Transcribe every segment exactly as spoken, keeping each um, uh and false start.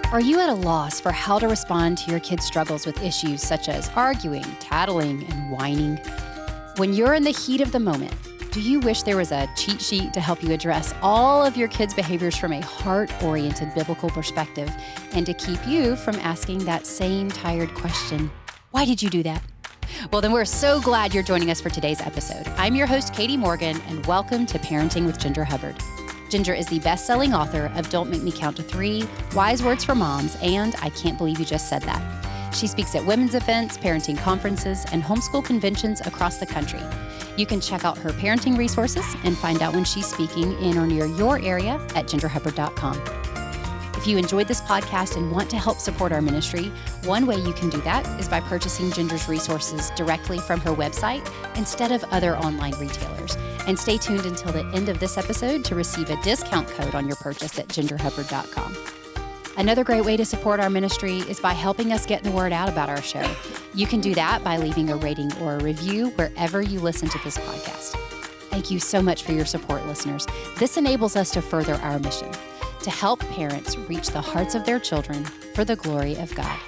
Are you at a loss for how to respond to your kids' struggles with issues such as arguing, tattling, and whining? When you're in the heat of the moment, do you wish there was a cheat sheet to help you address all of your kids' behaviors from a heart-oriented biblical perspective and to keep you from asking that same tired question, why did you do that? Well, then we're so glad you're joining us for today's episode. I'm your host, Katie Morgan, and welcome to Parenting with Ginger Hubbard. Ginger is the best-selling author of Don't Make Me Count to Three, Wise Words for Moms, and I Can't Believe You Just Said That. She speaks at women's events, parenting conferences, and homeschool conventions across the country. You can check out her parenting resources and find out when she's speaking in or near your area at ginger hubbard dot com. If you enjoyed this podcast and want to help support our ministry, one way you can do that is by purchasing Ginger's resources directly from her website instead of other online retailers. And stay tuned until the end of this episode to receive a discount code on your purchase at ginger hubbard dot com. Another great way to support our ministry is by helping us get the word out about our show. You can do that by leaving a rating or a review wherever you listen to this podcast. Thank you so much for your support, listeners. This enables us to further our mission, to help parents reach the hearts of their children for the glory of God.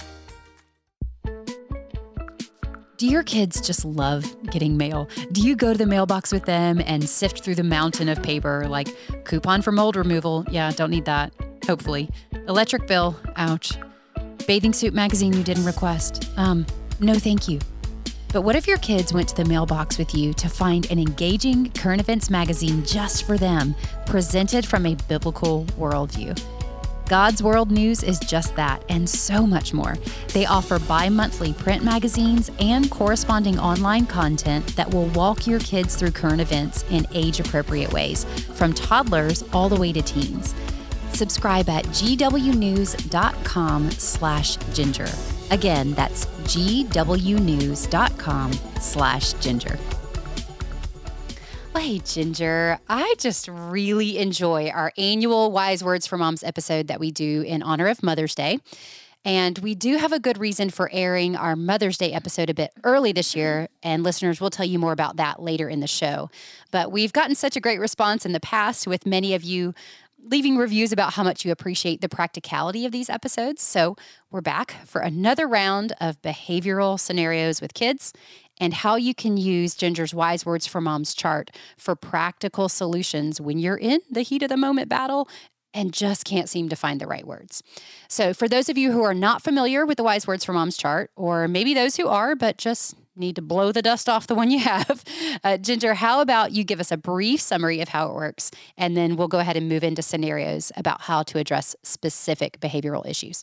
Do your kids just love getting mail? Do you go to the mailbox with them and sift through the mountain of paper like coupon for mold removal? Yeah, don't need that. Hopefully. Electric bill. Ouch. Bathing suit magazine you didn't request. Um, no thank you. But what if your kids went to the mailbox with you to find an engaging current events magazine just for them, presented from a biblical worldview? God's World News is just that and so much more. They offer bi-monthly print magazines and corresponding online content that will walk your kids through current events in age-appropriate ways, from toddlers all the way to teens. Subscribe at g w news dot com slash ginger. Again, that's g w news dot com slash ginger. Well, hey, Ginger, I just really enjoy our annual Wise Words for Moms episode that we do in honor of Mother's Day. And we do have a good reason for airing our Mother's Day episode a bit early this year, and listeners will tell you more about that later in the show. But we've gotten such a great response in the past with many of you leaving reviews about how much you appreciate the practicality of these episodes. So we're back for another round of behavioral scenarios with kids and how you can use Ginger's Wise Words for Moms chart for practical solutions when you're in the heat of the moment battle and just can't seem to find the right words. So for those of you who are not familiar with the Wise Words for Moms chart, or maybe those who are, but just need to blow the dust off the one you have, uh, Ginger, how about you give us a brief summary of how it works, and then we'll go ahead and move into scenarios about how to address specific behavioral issues.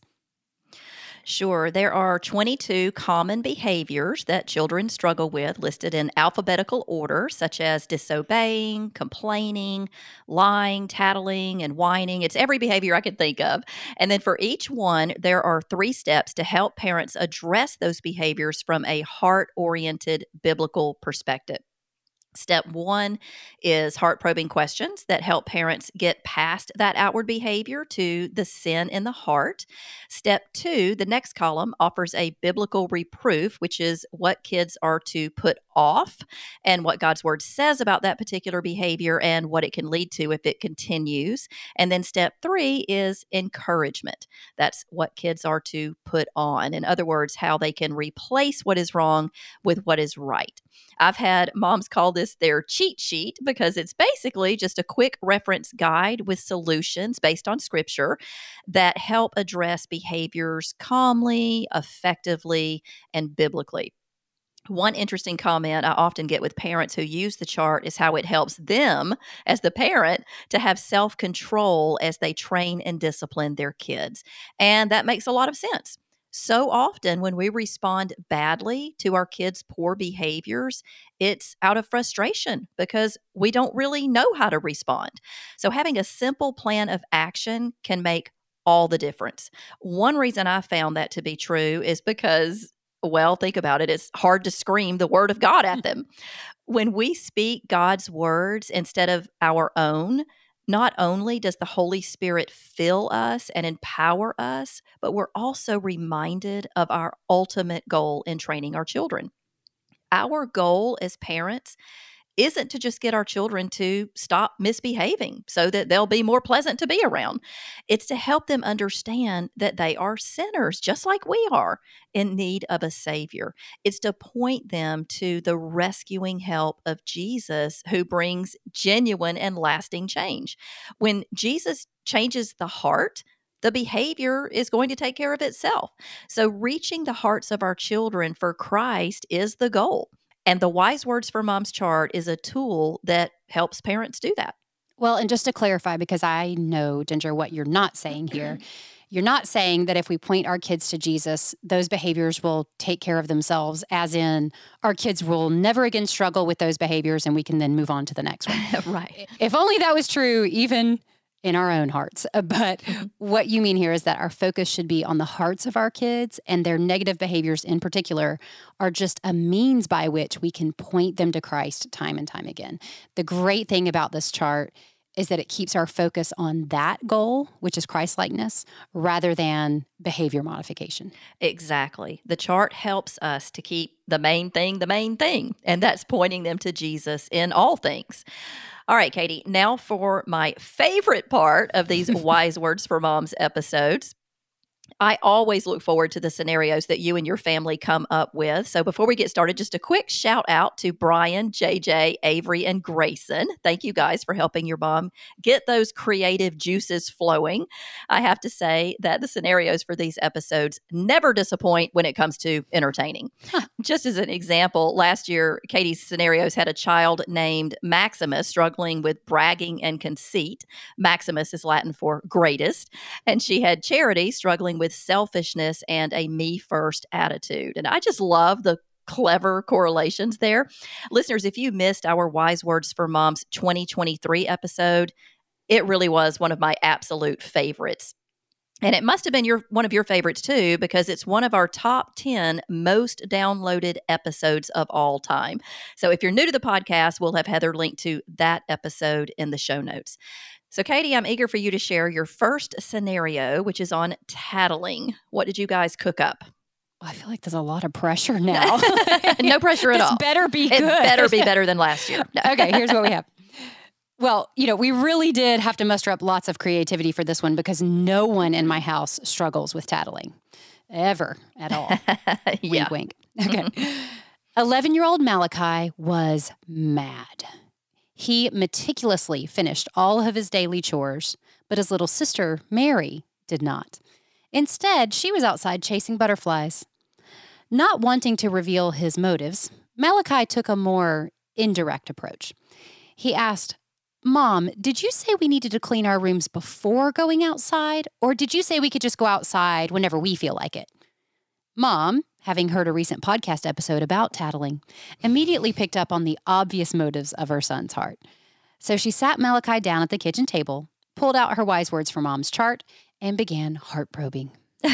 Sure. There are twenty-two common behaviors that children struggle with listed in alphabetical order, such as disobeying, complaining, lying, tattling, and whining. It's every behavior I could think of. And then for each one, there are three steps to help parents address those behaviors from a heart-oriented biblical perspective. Step one is heart-probing questions that help parents get past that outward behavior to the sin in the heart. Step two, the next column, offers a biblical reproof, which is what kids are to put off and what God's word says about that particular behavior and what it can lead to if it continues. And then step three is encouragement. That's what kids are to put on. In other words, how they can replace what is wrong with what is right. I've had moms call this their cheat sheet because it's basically just a quick reference guide with solutions based on scripture that help address behaviors calmly, effectively, and biblically. One interesting comment I often get with parents who use the chart is how it helps them, as the parent, to have self-control as they train and discipline their kids. And that makes a lot of sense. So often when we respond badly to our kids' poor behaviors, it's out of frustration because we don't really know how to respond. So having a simple plan of action can make all the difference. One reason I found that to be true is because, well, think about it. It's hard to scream the word of God at them. When we speak God's words instead of our own, not only does the Holy Spirit fill us and empower us, but we're also reminded of our ultimate goal in training our children. Our goal as parents isn't to just get our children to stop misbehaving so that they'll be more pleasant to be around. It's to help them understand that they are sinners, just like we are, in need of a Savior. It's to point them to the rescuing help of Jesus, who brings genuine and lasting change. When Jesus changes the heart, the behavior is going to take care of itself. So, reaching the hearts of our children for Christ is the goal. And the Wise Words for Moms chart is a tool that helps parents do that. Well, and just to clarify, because I know, Ginger, what you're not saying here. You're not saying that if we point our kids to Jesus, those behaviors will take care of themselves, as in our kids will never again struggle with those behaviors and we can then move on to the next one. Right. If only that was true, even in our own hearts. But mm-hmm. what you mean here is that our focus should be on the hearts of our kids, and their negative behaviors in particular are just a means by which we can point them to Christ time and time again. The great thing about this chart is that it keeps our focus on that goal, which is Christ-likeness, rather than behavior modification. Exactly. The chart helps us to keep the main thing the main thing, and that's pointing them to Jesus in all things. All right, Katie, now for my favorite part of these Wise Words for Moms episodes. I always look forward to the scenarios that you and your family come up with. So before we get started, just a quick shout out to Brian, J J, Avery, and Grayson. Thank you guys for helping your mom get those creative juices flowing. I have to say that the scenarios for these episodes never disappoint when it comes to entertaining. Huh. Just as an example, last year, Katie's scenarios had a child named Maximus struggling with bragging and conceit. Maximus is Latin for greatest. And she had Charity struggling with selfishness and a me-first attitude. And I just love the clever correlations there. Listeners, if you missed our Wise Words for Moms twenty twenty-three episode, it really was one of my absolute favorites. And it must have been your one of your favorites too, because it's one of our top ten most downloaded episodes of all time. So if you're new to the podcast, we'll have Heather linked to that episode in the show notes. So, Katie, I'm eager for you to share your first scenario, which is on tattling. What did you guys cook up? I feel like there's a lot of pressure now. No pressure at this all. better be good. It better be better than last year. No. Okay, here's what we have. Well, you know, we really did have to muster up lots of creativity for this one because no one in my house struggles with tattling. Ever at all. Yeah. Wink, wink. Okay. eleven-year-old Malachi was mad. He meticulously finished all of his daily chores, but his little sister, Mary, did not. Instead, she was outside chasing butterflies. Not wanting to reveal his motives, Malachi took a more indirect approach. He asked, "Mom, did you say we needed to clean our rooms before going outside, or did you say we could just go outside whenever we feel like it?" Mom, having heard a recent podcast episode about tattling, immediately picked up on the obvious motives of her son's heart. So she sat Malachi down at the kitchen table, pulled out her Wise Words for Moms chart, and began heart probing.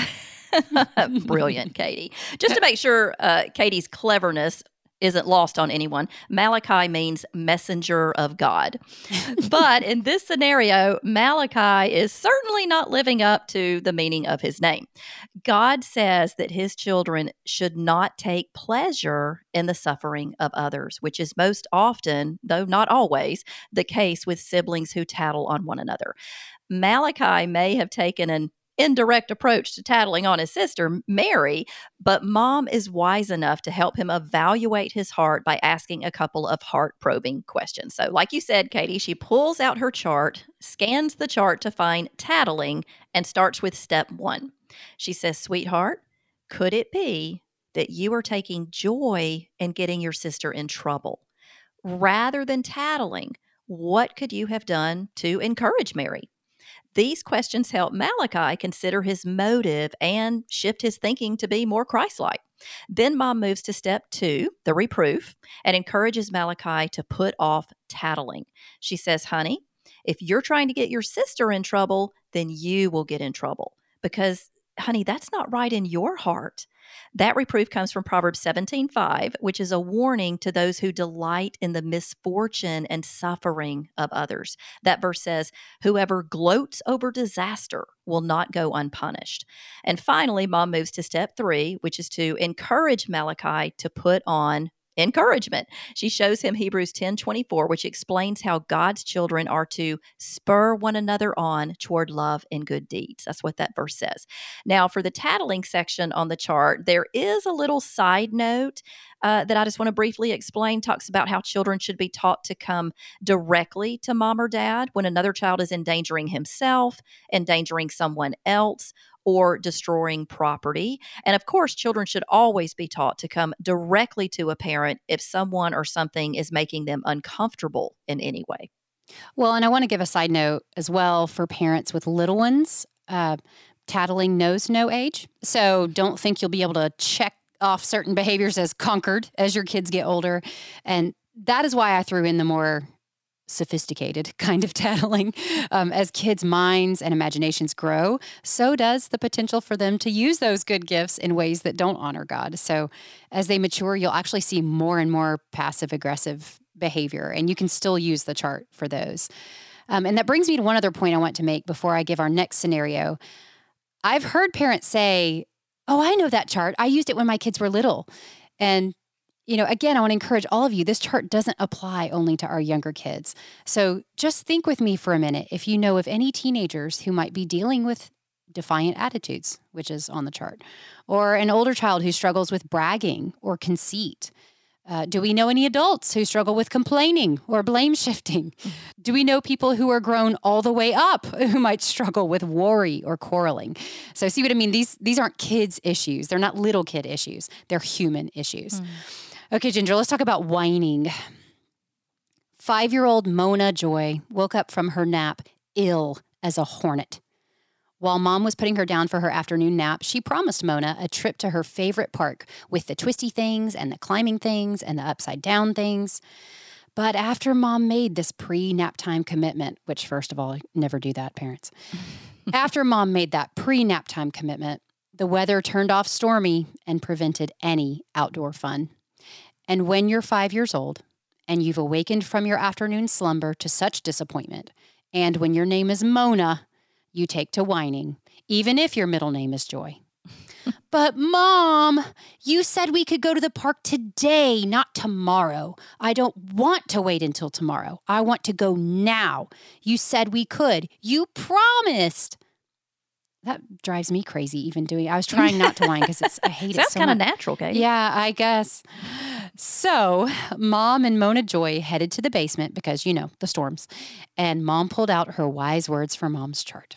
Brilliant, Katie. Just to make sure uh, Katie's cleverness isn't lost on anyone, Malachi means messenger of God. But in this scenario, Malachi is certainly not living up to the meaning of his name. God says that his children should not take pleasure in the suffering of others, which is most often, though not always, the case with siblings who tattle on one another. Malachi may have taken an indirect approach to tattling on his sister, Mary, but Mom is wise enough to help him evaluate his heart by asking a couple of heart-probing questions. So like you said, Katie, she pulls out her chart, scans the chart to find tattling, and starts with step one. She says, "Sweetheart, could it be that you are taking joy in getting your sister in trouble? Rather than tattling, what could you have done to encourage Mary?" These questions help Malachi consider his motive and shift his thinking to be more Christ-like. Then Mom moves to step two, the reproof, and encourages Malachi to put off tattling. She says, "Honey, if you're trying to get your sister in trouble, then you will get in trouble because, honey, that's not right in your heart." That reproof comes from Proverbs seventeen five, which is a warning to those who delight in the misfortune and suffering of others. That verse says, "Whoever gloats over disaster will not go unpunished." And finally, Mom moves to step three, which is to encourage Malachi to put on encouragement. She shows him Hebrews ten twenty-four, which explains how God's children are to spur one another on toward love and good deeds. That's what that verse says. Now, for the tattling section on the chart, there is a little side note uh, that I just want to briefly explain. Talks about how children should be taught to come directly to mom or dad when another child is endangering himself, endangering someone else, or destroying property. And of course, children should always be taught to come directly to a parent if someone or something is making them uncomfortable in any way. Well, and I want to give a side note as well for parents with little ones. Uh, tattling knows no age. So don't think you'll be able to check off certain behaviors as conquered as your kids get older. And that is why I threw in the more sophisticated kind of tattling. Um, as kids' minds and imaginations grow, so does the potential for them to use those good gifts in ways that don't honor God. So as they mature, you'll actually see more and more passive-aggressive behavior, and you can still use the chart for those. Um, and that brings me to one other point I want to make before I give our next scenario. I've heard parents say, oh, I know that chart. I used it when my kids were little. And You know, again, I want to encourage all of you, this chart doesn't apply only to our younger kids. So just think with me for a minute if you know of any teenagers who might be dealing with defiant attitudes, which is on the chart, or an older child who struggles with bragging or conceit. Uh, do we know any adults who struggle with complaining or blame shifting? Do we know people who are grown all the way up who might struggle with worry or quarreling? So see what I mean? These, these aren't kids' issues. They're not little kid issues. They're human issues. Mm. Okay, Ginger, let's talk about whining. Five-year-old Mona Joy woke up from her nap ill as a hornet. While Mom was putting her down for her afternoon nap, she promised Mona a trip to her favorite park with the twisty things and the climbing things and the upside-down things. But after Mom made this pre-nap time commitment, which, first of all, never do that, parents. After Mom made that pre-nap time commitment, the weather turned off stormy and prevented any outdoor fun. And when you're five years old and you've awakened from your afternoon slumber to such disappointment, and when your name is Mona, you take to whining, even if your middle name is Joy. But Mom, you said we could go to the park today, not tomorrow. I don't want to wait until tomorrow. I want to go now. You said we could. You promised. That drives me crazy even doing. I was trying not to whine because it's I hate it so much. Sounds kind of natural, Katie. Yeah, I guess. So Mom and Mona Joy headed to the basement because, you know, the storms. And Mom pulled out her wise words for Mom's chart.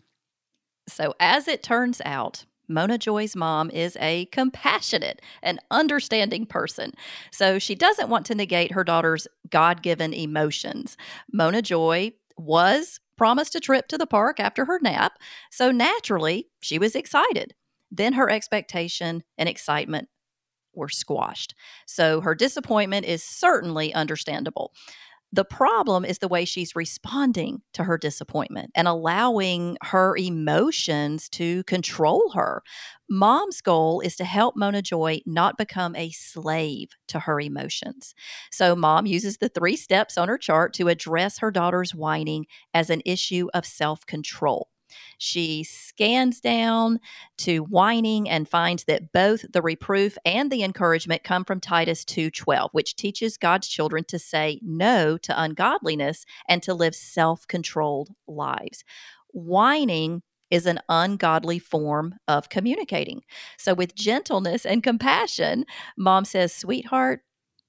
So as it turns out, Mona Joy's mom is a compassionate and understanding person. So she doesn't want to negate her daughter's God-given emotions. Mona Joy was promised a trip to the park after her nap, so naturally, she was excited. Then her expectation and excitement were squashed. So her disappointment is certainly understandable. The problem is the way she's responding to her disappointment and allowing her emotions to control her. Mom's goal is to help Mona Joy not become a slave to her emotions. So Mom uses the three steps on her chart to address her daughter's whining as an issue of self-control. She scans down to whining and finds that both the reproof and the encouragement come from Titus two twelve, which teaches God's children to say no to ungodliness and to live self-controlled lives. Whining is an ungodly form of communicating. So with gentleness and compassion, Mom says, "Sweetheart,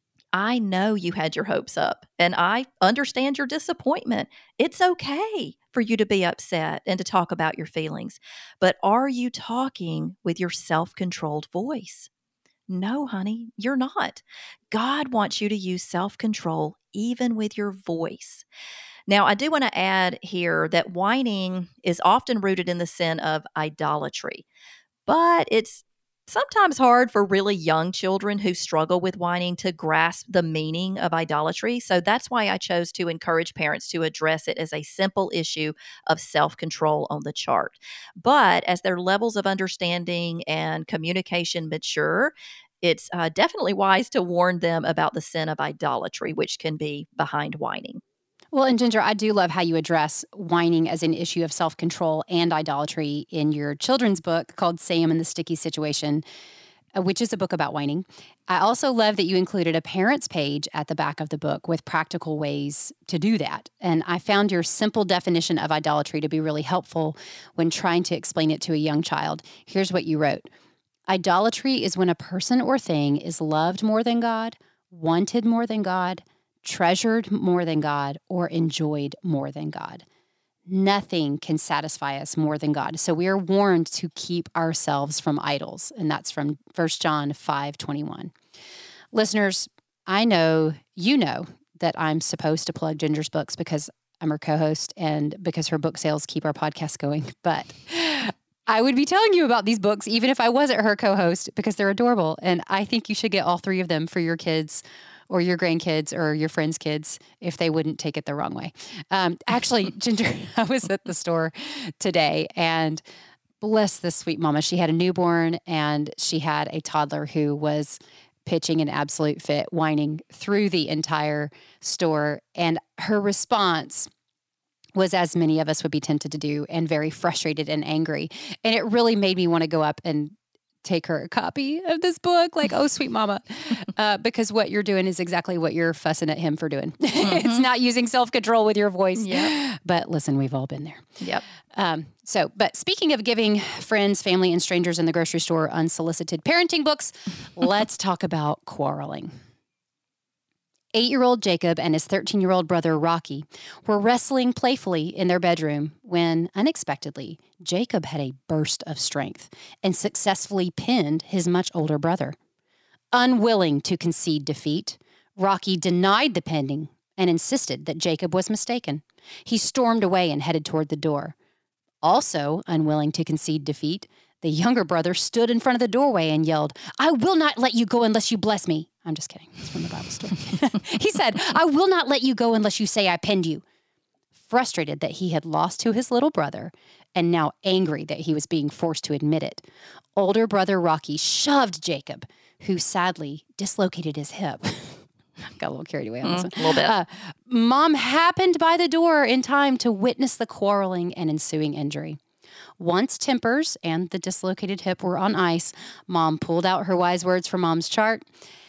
I know you had your hopes up, and I understand your disappointment. It's okay for you to be upset and to talk about your feelings. But are you talking with your self-controlled voice? No, honey, you're not. God wants you to use self-control even with your voice." Now, I do want to add here that whining is often rooted in the sin of idolatry, but it's sometimes hard for really young children who struggle with whining to grasp the meaning of idolatry. So that's why I chose to encourage parents to address it as a simple issue of self-control on the chart. But as their levels of understanding and communication mature, it's uh, definitely wise to warn them about the sin of idolatry, which can be behind whining. Well, and Ginger, I do love how you address whining as an issue of self-control and idolatry in your children's book called Sam and the Sticky Situation. uh, which is a book about whining. I also love that you included a parents page at the back of the book with practical ways to do that. And I found your simple definition of idolatry to be really helpful when trying to explain it to a young child. Here's what you wrote. Idolatry is when a person or thing is loved more than God, wanted more than God, treasured more than God, or enjoyed more than God. Nothing can satisfy us more than God. So we are warned to keep ourselves from idols. And that's from First John five twenty-one. Listeners, I know you know that I'm supposed to plug Ginger's books because I'm her co-host and because her book sales keep our podcast going. But I would be telling you about these books even if I wasn't her co-host because they're adorable. And I think you should get all three of them for your kids or your grandkids or your friends' kids if they wouldn't take it the wrong way. Um, actually, Ginger, I was at the store today and bless this sweet mama. She had a newborn and she had a toddler who was pitching an absolute fit, whining through the entire store. And her response was, as many of us would be tempted to do, and very frustrated and angry. And it really made me want to go up and take her a copy of this book, like, oh, sweet mama, uh, because what you're doing is exactly what you're fussing at him for doing. Mm-hmm. It's not using self-control with your voice. Yep. But listen, we've all been there. Yep. Um, so, but speaking of giving friends, family, and strangers in the grocery store unsolicited parenting books, let's talk about quarreling. Eight-year-old Jacob and his thirteen-year-old brother, Rocky, were wrestling playfully in their bedroom when, unexpectedly, Jacob had a burst of strength and successfully pinned his much older brother. Unwilling to concede defeat, Rocky denied the pinning and insisted that Jacob was mistaken. He stormed away and headed toward the door. Also unwilling to concede defeat, the younger brother stood in front of the doorway and yelled, "I will not let you go unless you bless me." I'm just kidding. It's from the Bible story. He said, "I will not let you go unless you say I pinned you." Frustrated that he had lost to his little brother and now angry that he was being forced to admit it, older brother Rocky shoved Jacob, who sadly dislocated his hip. Got a little carried away on this Mm, one. a little bit. Uh, Mom happened by the door in time to witness the quarreling and ensuing injury. Once tempers and the dislocated hip were on ice, Mom pulled out her wise words from Mom's chart.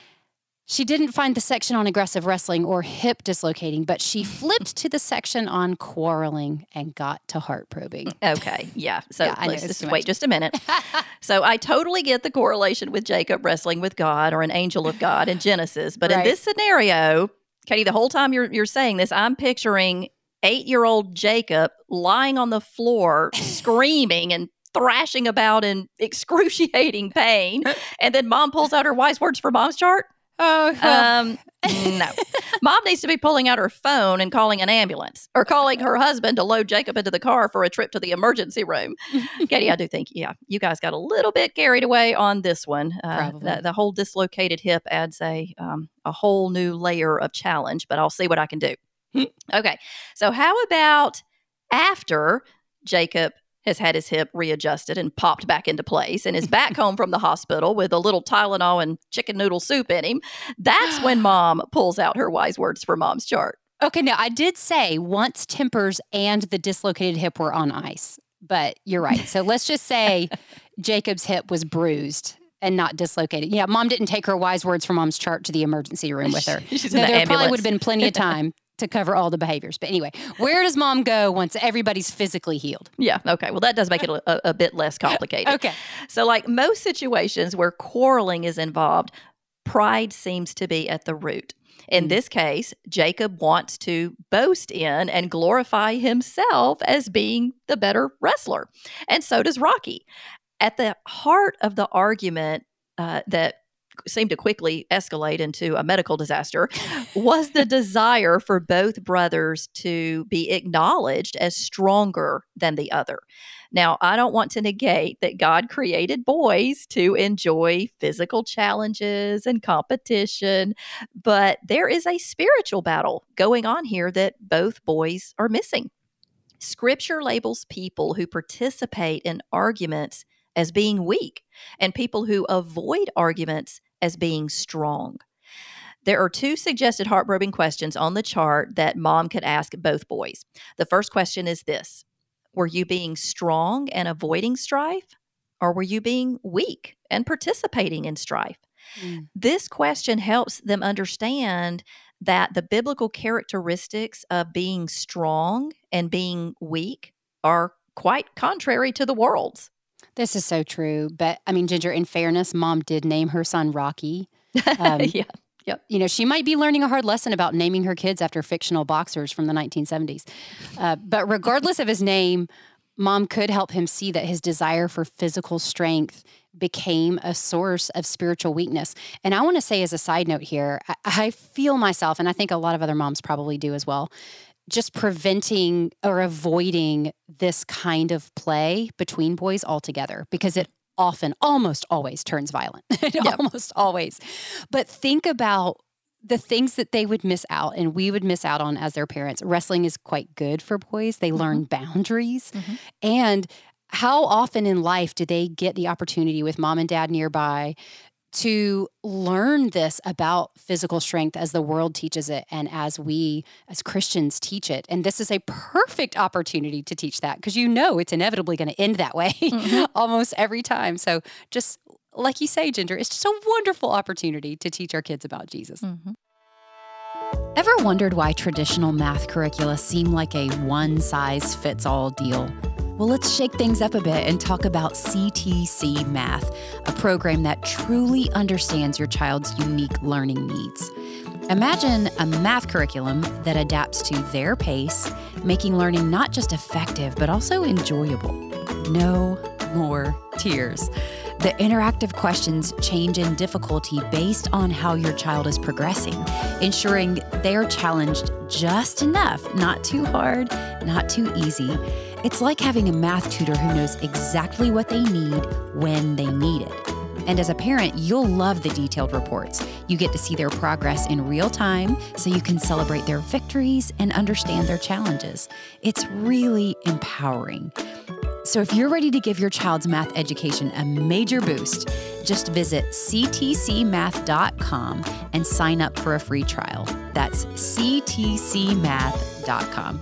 She didn't find the section on aggressive wrestling or hip dislocating, but she flipped to the section on quarreling and got to heart probing. Okay, yeah. So Yeah, I know, let's it's just too wait much. just a minute. So I totally get the correlation with Jacob wrestling with God or an angel of God in Genesis, but in Right. this scenario, Katie, the whole time you're you're saying this, I'm picturing eight-year-old Jacob lying on the floor, screaming and thrashing about in excruciating pain, and then Mom pulls out her wise words for Mom's chart. Oh, well. Um, no. Mom needs to be pulling out her phone and calling an ambulance or calling her husband to load Jacob into the car for a trip to the emergency room. Katie, I do think, yeah, you guys got a little bit carried away on this one. Uh, Probably. the, the whole dislocated hip adds a, um, a whole new layer of challenge, but I'll see what I can do. Okay. So how about after Jacob has had his hip readjusted and popped back into place and is back home from the hospital with a little Tylenol and chicken noodle soup in him? That's when Mom pulls out her wise words for Mom's chart. Okay, now I did say once tempers and the dislocated hip were on ice, but you're right. So let's just say Jacob's hip was bruised and not dislocated. Yeah, Mom didn't take her wise words from Mom's chart to the emergency room with her. She's No, in the there ambulance. probably would have been plenty of time to cover all the behaviors. But anyway, where does Mom go once everybody's physically healed? Yeah. Okay. Well, that does make it a, a, a bit less complicated. Okay. So, like most situations where quarreling is involved, pride seems to be at the root. In this case, Jacob wants to boast in and glorify himself as being the better wrestler. And so does Rocky. At the heart of the argument uh, that seemed to quickly escalate into a medical disaster was the desire for both brothers to be acknowledged as stronger than the other. Now, I don't want to negate that God created boys to enjoy physical challenges and competition, but there is a spiritual battle going on here that both boys are missing. Scripture labels people who participate in arguments as being weak and people who avoid arguments as being strong. There are two suggested heart-probing questions on the chart that Mom could ask both boys. The first question is this: were you being strong and avoiding strife? or were you being weak and participating in strife? Mm. This question helps them understand that the biblical characteristics of being strong and being weak are quite contrary to the world's. This is so true. But I mean, Ginger, in fairness, Mom did name her son Rocky. Um, Yeah. Yep. you know, she might be learning a hard lesson about naming her kids after fictional boxers from the nineteen seventies. Uh, but regardless of his name, Mom could help him see that his desire for physical strength became a source of spiritual weakness. And I want to say, as a side note here, I, I feel myself, and I think a lot of other moms probably do as well, just preventing or avoiding this kind of play between boys altogether, because it often, almost always turns violent. It Yep. almost always. But think about the things that they would miss out and we would miss out on as their parents. Wrestling is quite good for boys. They learn boundaries. Mhm. And how often in life do they get the opportunity with mom and dad nearby to learn this about physical strength as the world teaches it and as we as Christians teach it? And this is a perfect opportunity to teach that, because you know it's inevitably going to end that way Mhm. almost every time. So just like you say, Ginger, it's just a wonderful opportunity to teach our kids about Jesus. Mhm. Ever wondered why traditional math curricula seem like a one-size-fits-all deal? Well, let's shake things up a bit and talk about C T C Math, a program that truly understands your child's unique learning needs. Imagine a math curriculum that adapts to their pace, making learning not just effective, but also enjoyable. No more tears. The interactive questions change in difficulty based on how your child is progressing, ensuring they're challenged just enough, not too hard, not too easy. It's like having a math tutor who knows exactly what they need when they need it. And as a parent, you'll love the detailed reports. You get to see their progress in real time so you can celebrate their victories and understand their challenges. It's really empowering. So if you're ready to give your child's math education a major boost, just visit c t c math dot com and sign up for a free trial. That's c t c math dot com.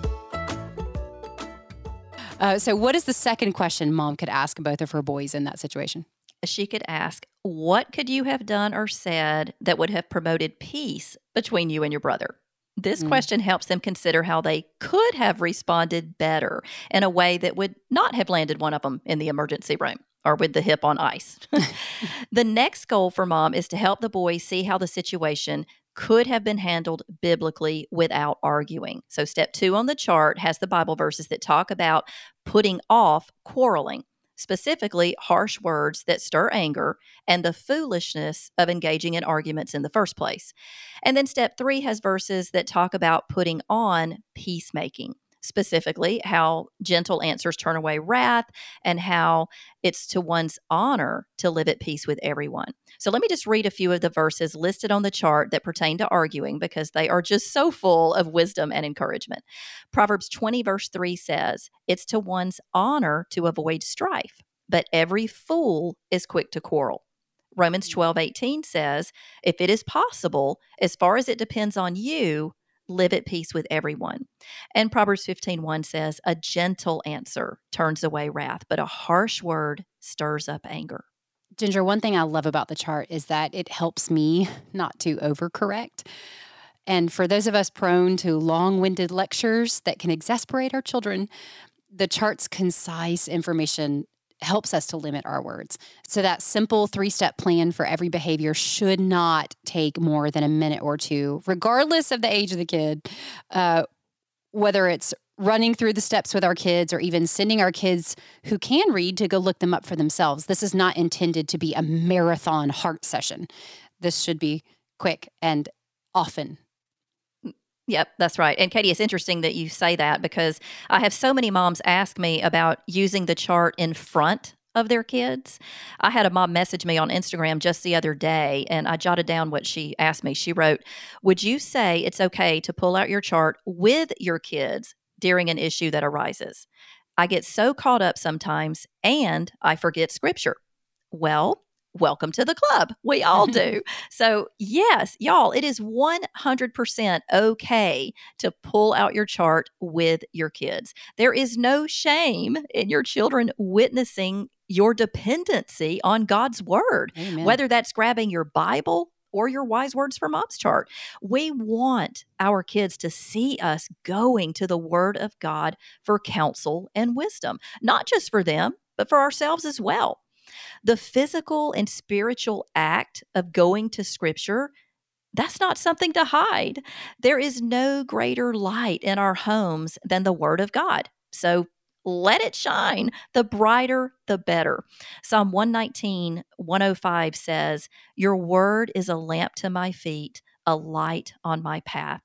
Uh, so what is the second question Mom could ask both of her boys in that situation? She could ask, what could you have done or said that would have promoted peace between you and your brother? This Mm. question helps them consider how they could have responded better in a way that would not have landed one of them in the emergency room or with the hip on ice. The next goal for Mom is to help the boys see how the situation could have been handled biblically without arguing. So step two on the chart has the Bible verses that talk about putting off quarreling, specifically harsh words that stir anger and the foolishness of engaging in arguments in the first place. And then step three has verses that talk about putting on peacemaking, specifically how gentle answers turn away wrath and how it's to one's honor to live at peace with everyone. So let me just read a few of the verses listed on the chart that pertain to arguing, because they are just so full of wisdom and encouragement. Proverbs twenty verse three says, "It's to one's honor to avoid strife, but every fool is quick to quarrel." Romans twelve eighteen says, "If it is possible, as far as it depends on you, live at peace with everyone." And Proverbs fifteen one says, "A gentle answer turns away wrath, but a harsh word stirs up anger." Ginger, one thing I love about the chart is that it helps me not to overcorrect. And for those of us prone to long-winded lectures that can exasperate our children, the chart's concise information helps us to limit our words. So that simple three-step plan for every behavior should not take more than a minute or two, regardless of the age of the kid, uh, whether it's running through the steps with our kids or even sending our kids who can read to go look them up for themselves. This is not intended to be a marathon heart session. This should be quick and often. Yep, that's right. And Katie, it's interesting that you say that, because I have so many moms ask me about using the chart in front of their kids. I had a mom message me on Instagram just the other day, and I jotted down what she asked me. She wrote, "Would you say it's okay to pull out your chart with your kids during an issue that arises? I get so caught up sometimes and I forget scripture." Well, welcome to the club. We all do. So, yes, y'all, it is one hundred percent okay to pull out your chart with your kids. There is no shame in your children witnessing your dependency on God's word, Amen. whether that's grabbing your Bible or your Wise Words for Moms chart. We want our kids to see us going to the Word of God for counsel and wisdom, not just for them, but for ourselves as well. The physical and spiritual act of going to Scripture, that's not something to hide. There is no greater light in our homes than the Word of God. So let it shine. The brighter, the better. Psalm one nineteen, one oh five says, "Your word is a lamp to my feet, a light on my path."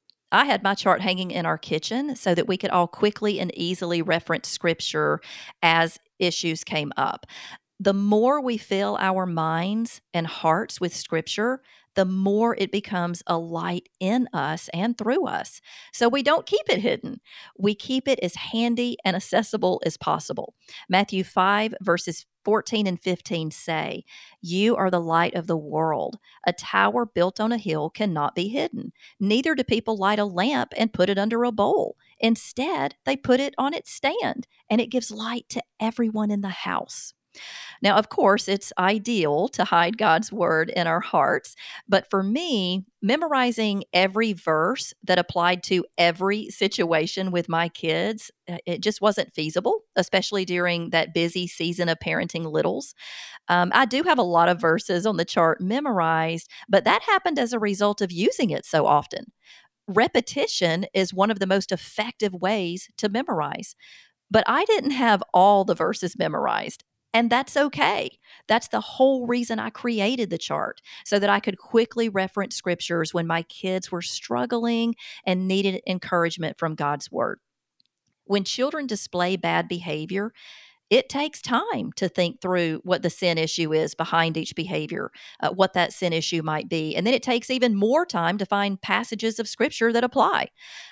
I had my chart hanging in our kitchen so that we could all quickly and easily reference Scripture as issues came up. The more we fill our minds and hearts with Scripture, the more it becomes a light in us and through us. So we don't keep it hidden. We keep it as handy and accessible as possible. Matthew five, verses fourteen and fifteen say, "You are the light of the world. A tower built on a hill cannot be hidden. Neither do people light a lamp and put it under a bowl. Instead, they put it on its stand, and it gives light to everyone in the house." Now, of course, it's ideal to hide God's word in our hearts. But for me, memorizing every verse that applied to every situation with my kids, uh, it just wasn't feasible, especially during that busy season of parenting littles. Um, I do have a lot of verses on the chart memorized, but that happened as a result of using it so often. Repetition is one of the most effective ways to memorize. But I didn't have all the verses memorized. And that's okay. That's the whole reason I created the chart, so that I could quickly reference scriptures when my kids were struggling and needed encouragement from God's word. When children display bad behavior, it takes time to think through what the sin issue is behind each behavior, uh, what that sin issue might be. And then it takes even more time to find passages of scripture that apply.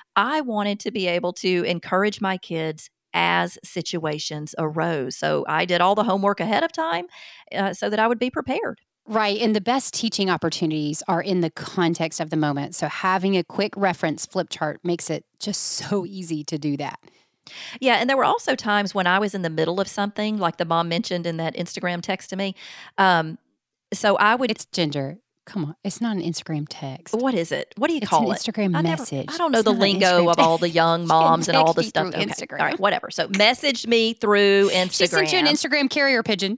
I wanted to be able to encourage my kids as situations arose. So I did all the homework ahead of time uh, so that I would be prepared. Right. And the best teaching opportunities are in the context of the moment. So having a quick reference flip chart makes it just so easy to do that. Yeah. And there were also times when I was in the middle of something, like the mom mentioned in that Instagram text to me. Um, so I would. It's Ginger. Come on. It's not an Instagram text. What is it? What do you it's call an it? Instagram I message. Never, I don't know it's the lingo of all the young moms and all the stuff. Okay. Instagram. All right, whatever. So messaged me through Instagram. She sent you an Instagram carrier pigeon.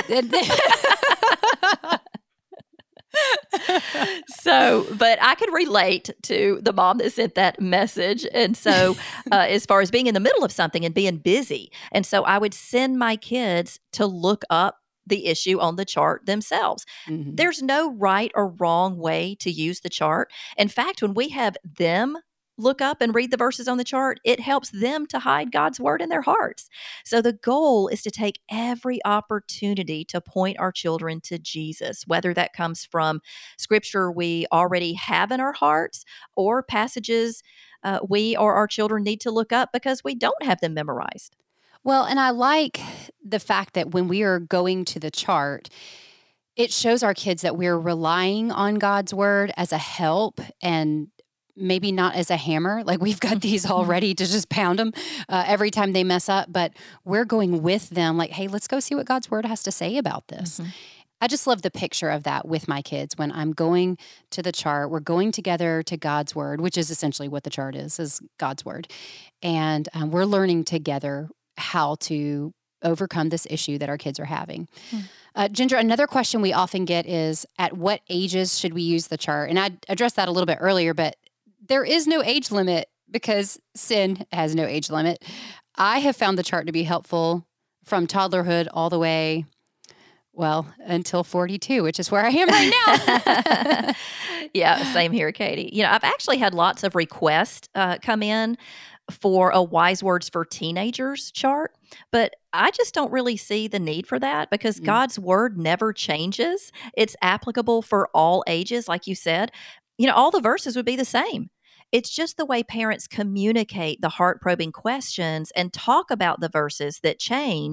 So, but I could relate to the mom that sent that message. And so, uh, as far as being in the middle of something and being busy. And so I would send my kids to look up the issue on the chart themselves. Mm-hmm. There's no right or wrong way to use the chart. In fact, when we have them look up and read the verses on the chart, it helps them to hide God's word in their hearts. So the goal is to take every opportunity to point our children to Jesus, whether that comes from scripture we already have in our hearts or passages uh, we or our children need to look up because we don't have them memorized. Well, and I like the fact that when we are going to the chart, it shows our kids that we're relying on God's word as a help and maybe not as a hammer. Like we've got these all ready to just pound them uh, every time they mess up, but we're going with them like, hey, let's go see what God's word has to say about this. Mm-hmm. I just love the picture of that with my kids. When I'm going to the chart, we're going together to God's word, which is essentially what the chart is, is God's word. And um, we're learning together how to overcome this issue that our kids are having. Hmm. Uh, Ginger, another question we often get is, at what ages should we use the chart? And I addressed that a little bit earlier, but there is no age limit because sin has no age limit. I have found the chart to be helpful from toddlerhood all the way, well, until forty-two, which is where I am right now. Yeah, same here, Katie. You know, I've actually had lots of requests uh, come in for a Wise Words for Teenagers chart, but I just don't really see the need for that because mm. God's word never changes. It's applicable for all ages, like you said. You know, all the verses would be the same. It's just the way parents communicate the heart-probing questions and talk about the verses that change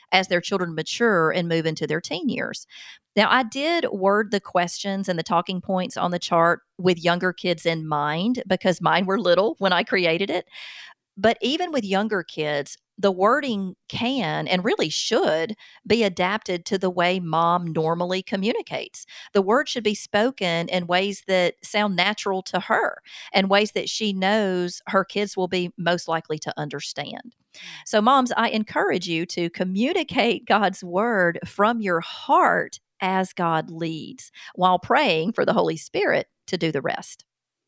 as their children mature and move into their teen years. Now, I did word the questions and the talking points on the chart with younger kids in mind because mine were little when I created it. But even with younger kids, the wording can and really should be adapted to the way mom normally communicates. The word should be spoken in ways that sound natural to her and ways that she knows her kids will be most likely to understand. So, moms, I encourage you to communicate God's word from your heart as God leads, while praying for the Holy Spirit to do the rest.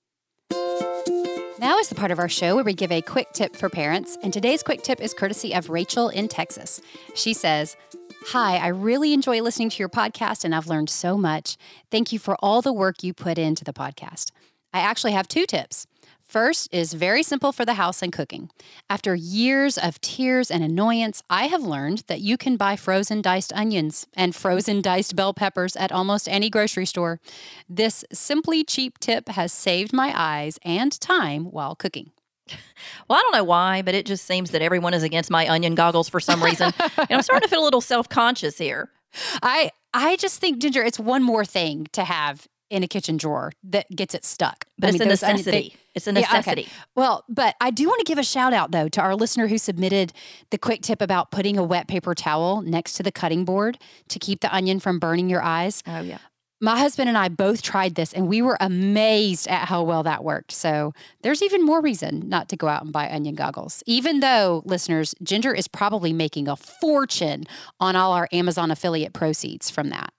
Now is the part of our show where we give a quick tip for parents, and today's quick tip is courtesy of Rachel in Texas. She says, "Hi, I really enjoy listening to your podcast, and I've learned so much. Thank you for all the work you put into the podcast. I actually have two tips. First is very simple for the house and cooking. After years of tears and annoyance, I have learned that you can buy frozen diced onions and frozen diced bell peppers at almost any grocery store. This simply cheap tip has saved my eyes and time while cooking." Well, I don't know why, but it just seems that everyone is against my onion goggles for some reason. And I'm starting to feel a little self-conscious here. I I just think, Ginger, it's one more thing to have in a kitchen drawer that gets it stuck. But I it's mean, a those onion- necessity. they- It's a Yeah, okay. necessity. Well, but I do want to give a shout out, though, to our listener who submitted the quick tip about putting a wet paper towel next to the cutting board to keep the onion from burning your eyes. Oh, yeah. My husband and I both tried this, and we were amazed at how well that worked. So there's even more reason not to go out and buy onion goggles. Even though, listeners, Ginger is probably making a fortune on all our Amazon affiliate proceeds from that.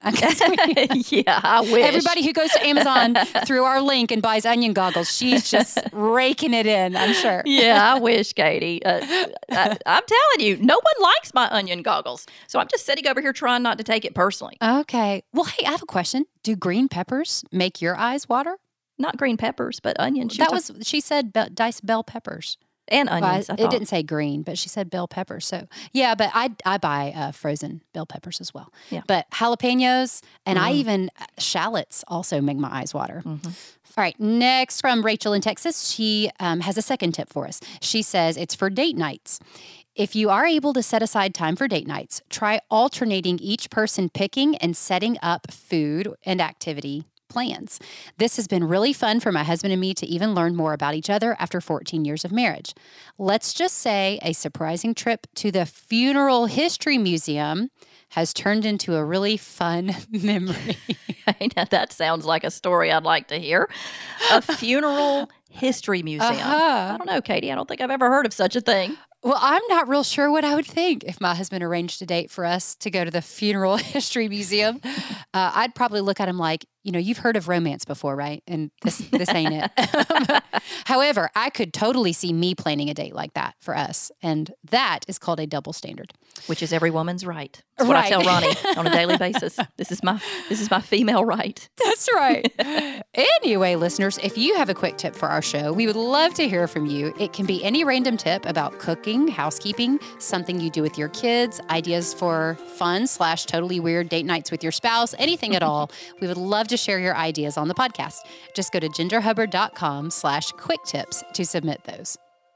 Yeah, I wish. Everybody who goes to Amazon through our link and buys onion goggles, she's just raking it in, I'm sure. Yeah, I wish, Katie. Uh, I, I'm telling you, no one likes my onion goggles. So I'm just sitting over here trying not to take it personally. Okay. Well, hey, I have a question. Do green peppers make your eyes water? Not green peppers, but onions. She That talk- was, she said be- diced bell peppers. and Well, onions. I- I it thought. didn't say green, but she said bell peppers. So yeah, but I I buy uh, frozen bell peppers as well. Yeah. But jalapenos and I Mm. even uh, shallots also make my eyes water. Mhm. All right, next from Rachel in Texas, she um, has a second tip for us. She says it's for date nights. If you are able to set aside time for date nights, try alternating each person picking and setting up food and activity plans. This has been really fun for my husband and me to even learn more about each other after fourteen years of marriage. Let's just say a surprising trip to the Funeral History Museum has turned into a really fun memory. Now, that sounds like a story I'd like to hear. A funeral history museum. Uh-huh. I don't know, Katie. I don't think I've ever heard of such a thing. Well, I'm not real sure what I would think if my husband arranged a date for us to go to the Funeral History Museum. Uh, I'd probably look at him like, you know, you've heard of romance before, right? And this this ain't it. However, I could totally see me planning a date like that for us. And that is called a double standard. Which is every woman's right. That's what Right. I tell Ronnie on a daily basis. This is my this is my female right. That's right. Anyway, listeners, if you have a quick tip for our show, we would love to hear from you. It can be any random tip about cooking, housekeeping, something you do with your kids, ideas for fun slash totally weird date nights with your spouse, anything at all. We would love to share your ideas on the podcast. Just go to gingerhubbard.com slash quick tips to submit those.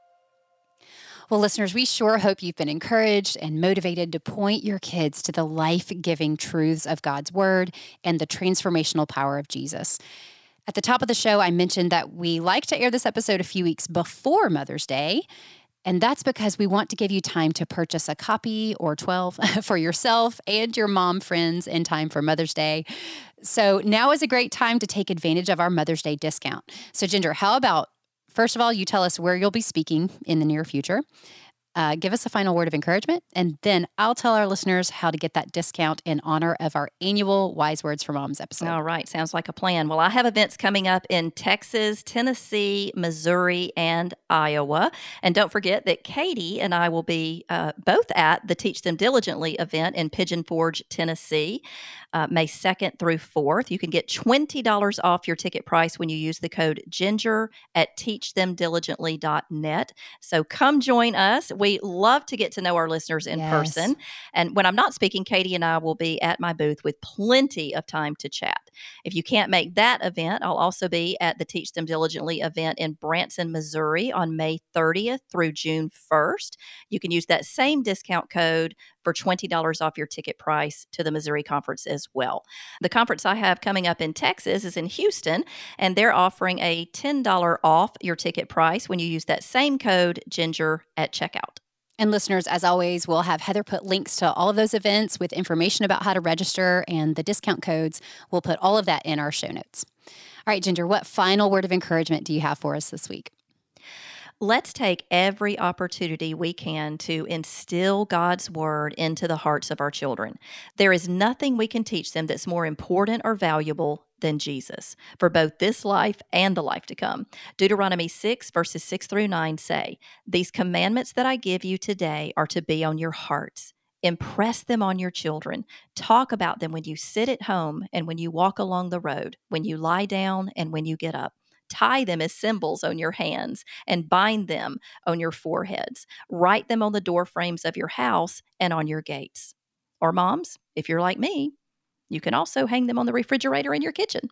Well, listeners, we sure hope you've been encouraged and motivated to point your kids to the life-giving truths of God's Word and the transformational power of Jesus. At the top of the show, I mentioned that we like to air this episode a few weeks before Mother's Day, and that's because we want to give you time to purchase a copy or twelve for yourself and your mom friends in time for Mother's Day. So now is a great time to take advantage of our Mother's Day discount. So, Ginger, how about first of all, you tell us where you'll be speaking in the near future. Uh, give us a final word of encouragement, and then I'll tell our listeners how to get that discount in honor of our annual Wise Words for Moms episode. All right. Sounds like a plan. Well, I have events coming up in Texas, Tennessee, Missouri, and Iowa. And don't forget that Katie and I will be uh, both at the Teach Them Diligently event in Pigeon Forge, Tennessee, uh, May second through fourth. You can get twenty dollars off your ticket price when you use the code GINGER at teach them diligently dot net. So come join us. We love to get to know our listeners in Yes. person. And when I'm not speaking, Katie and I will be at my booth with plenty of time to chat. If you can't make that event, I'll also be at the Teach Them Diligently event in Branson, Missouri on May thirtieth through June first. You can use that same discount code for twenty dollars off your ticket price to the Missouri Conference as well. The conference I have coming up in Texas is in Houston, and they're offering a ten dollars off your ticket price when you use that same code GINGER at checkout. And listeners, as always, we'll have Heather put links to all of those events with information about how to register and the discount codes. We'll put all of that in our show notes. All right, Ginger, what final word of encouragement do you have for us this week? Let's take every opportunity we can to instill God's word into the hearts of our children. There is nothing we can teach them that's more important or valuable than Jesus for both this life and the life to come. Deuteronomy six, verses six through nine say, "These commandments that I give you today are to be on your hearts. Impress them on your children. Talk about them when you sit at home and when you walk along the road, when you lie down and when you get up. Tie them as symbols on your hands and bind them on your foreheads. Write them on the door frames of your house and on your gates." Or moms, if you're like me, you can also hang them on the refrigerator in your kitchen.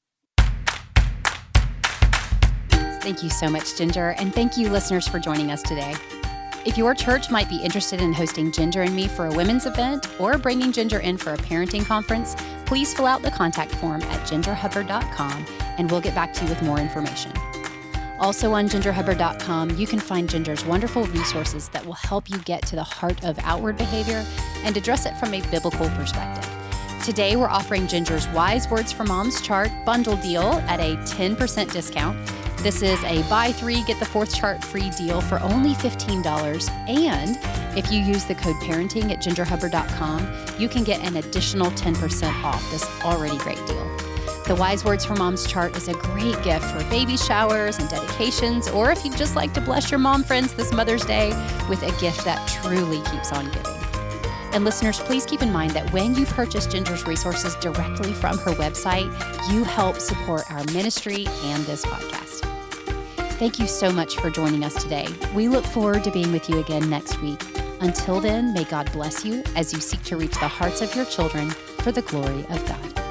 Thank you so much, Ginger, and thank you, listeners, for joining us today. If your church might be interested in hosting Ginger and me for a women's event or bringing Ginger in for a parenting conference, please fill out the contact form at ginger hubbard dot com and we'll get back to you with more information. Also on ginger hubbard dot com, you can find Ginger's wonderful resources that will help you get to the heart of outward behavior and address it from a biblical perspective. Today, we're offering Ginger's Wise Words for Moms chart bundle deal at a ten percent discount. This is a buy three, get the fourth chart free deal for only fifteen dollars. And if you use the code parenting at ginger hubbard dot com, you can get an additional ten percent off this already great deal. The Wise Words for Moms chart is a great gift for baby showers and dedications, or if you'd just like to bless your mom friends this Mother's Day with a gift that truly keeps on giving. And listeners, please keep in mind that when you purchase Ginger's resources directly from her website, you help support our ministry and this podcast. Thank you so much for joining us today. We look forward to being with you again next week. Until then, may God bless you as you seek to reach the hearts of your children for the glory of God.